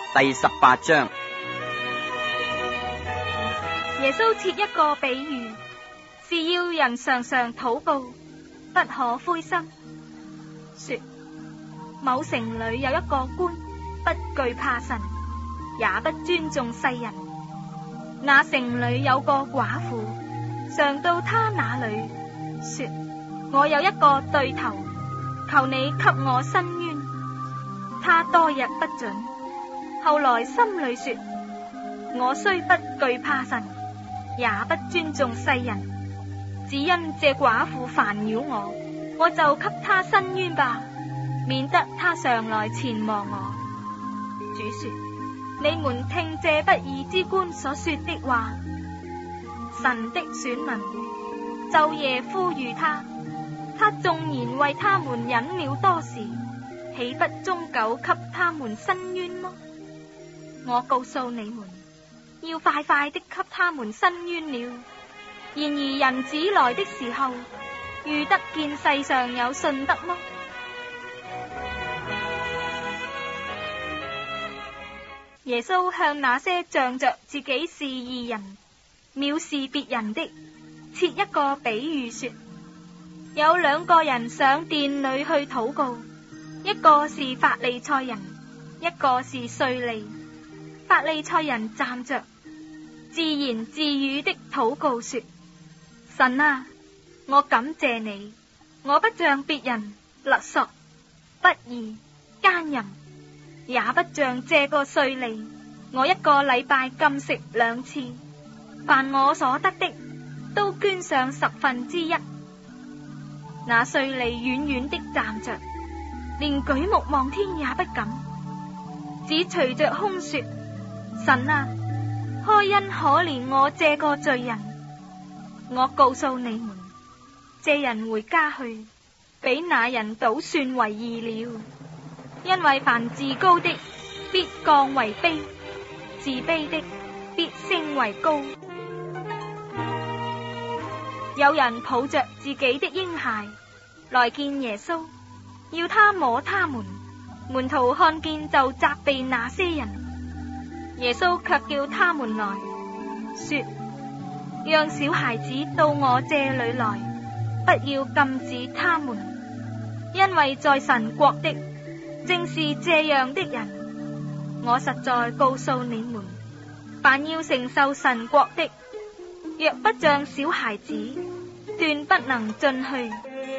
第18章。 耶穌設一個比喻，是要人常常禱告，不可灰心。說某城裏有一個官，不懼怕神，也不尊重世人。那城裏有個寡婦，常到他那裏說：我有一個對頭，求你給我伸冤。他多日不准，後來心裏說：我雖不懼怕神，也不尊重世人，只因這寡婦煩擾我就給他伸冤吧，免得他常來纏磨我。主說：你們聽這不義之官所說的話。神的選民晝夜呼籲他，他縱然為他們忍了多時，豈不終久給他們伸冤麼？我告訴你們，要快快的給他們伸冤了。然而人子來的時候，遇得見世上有信德麼？耶穌向那些仗着自己是義人，藐視別人的，設一個比喻說：有兩個人上殿裏去禱告，一個是法利賽人，一個是稅吏。法利賽人站着，自言自語的禱告說：神啊，我感謝你，我不像別人勒索、不義、奸淫，也不像這個稅吏。我一個禮拜禁食2次，凡我所得的都捐上1/10。那稅吏遠遠的站着，連舉目望天也不敢，只隨着空說：神啊，開恩可憐我這個罪人。我告訴你們，這人回家去，比那人倒算為義了。因為凡自高的，必降為卑；自卑的，必升為高。有人抱着自己的嬰孩來見耶穌，要他摸他們。門徒看見就責備那些人。耶穌卻叫他們來，說：讓小孩子到我這裏來，不要禁止他們，因為在神國的正是這樣的人。我實在告訴你們，凡要承受神國的，若不像小孩子，斷不能進去。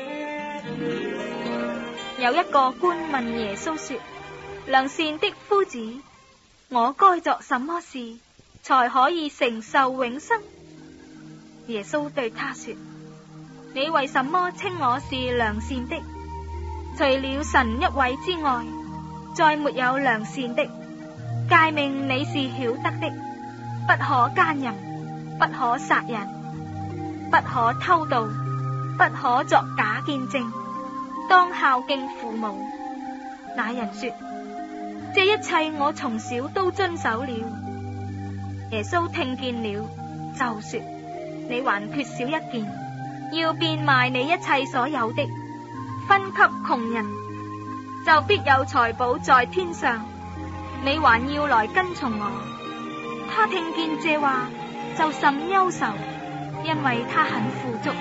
有一個官問耶穌說：良善的夫子，我該作什麼事才可以承受永生？耶穌對他說：你為什麼稱我是良善的？除了神一位之外，再沒有良善的。誡命你是曉得的：不可奸淫，不可殺人，不可偷盜，不可作假見證，當孝敬父母。那人說：這一切我從小都遵守了。耶穌聽見了，就說：你還缺少一件，要變賣你一切所有的，分給窮人，就必有財寶在天上。你還要來跟從我。他聽見這話，就甚憂愁，因為他很富足。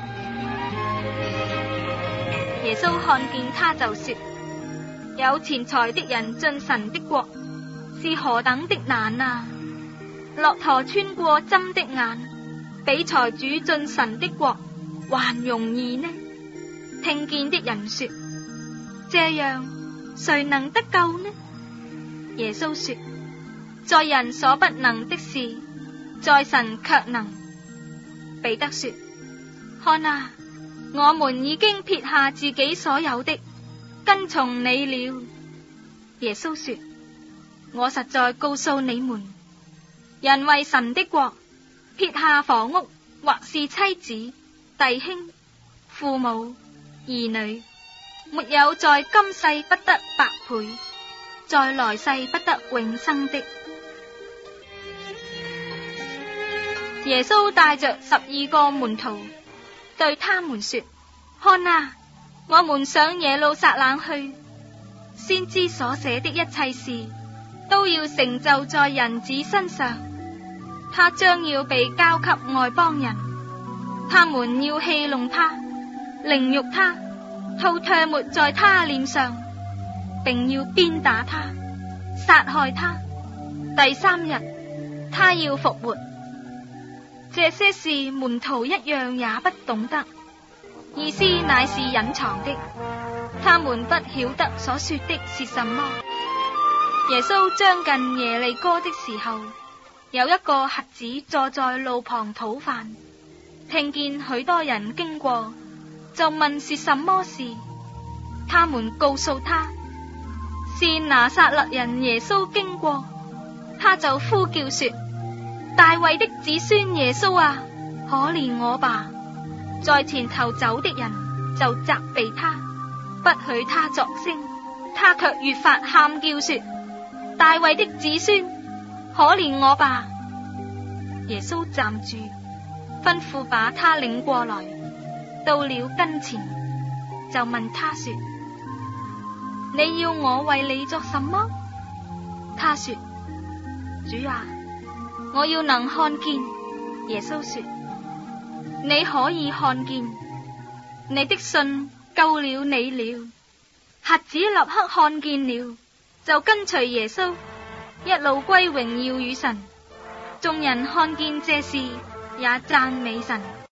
耶穌看見他，就說：有錢財的人進神的國是何等的難啊！駱駝穿過針的眼，比財主進神的國還容易呢。聽見的人說：這樣誰能得救呢？耶穌說：在人所不能的事，在神卻能。彼得說：看啊，我們已經撇下自己所有的，跟從你了。耶穌說：我實在告訴你們，人為神的國，撇下房屋，或是妻子、弟兄、父母、兒女，沒有在今世不得百倍，在來世不得永生的。耶穌帶着12個門徒，對他們說：看啊，我們上耶路撒冷去，先知所寫的一切事都要成就在人子身上。他將要被交給外邦人，他們要戲弄他，凌辱他，吐唾沫在他臉上，並要鞭打他，殺害他。第三日，他要復活。這些事門徒一樣也不懂得，意思乃是隱藏的，他們不曉得所說的是什麼。耶穌將近耶利哥的時候，有一個瞎子坐在路旁討飯，聽見許多人經過，就問是什麼事。他們告訴他，是拿撒勒人耶穌經過。他就呼叫說，大衛的子孫耶穌啊，可憐我吧。在前頭走的人就責備他，不許他作聲，他卻越發喊叫說，大衛的子孫，可憐我吧。耶穌站住，吩咐把他領過來，到了跟前，就問他說，你要我為你作什麼？他說，主啊，我要能看見。耶穌說，你可以看見，你的信救了你了。瞎子立刻看見了，就跟隨耶穌，一路歸榮耀與神。眾人看見這事，也讚美神。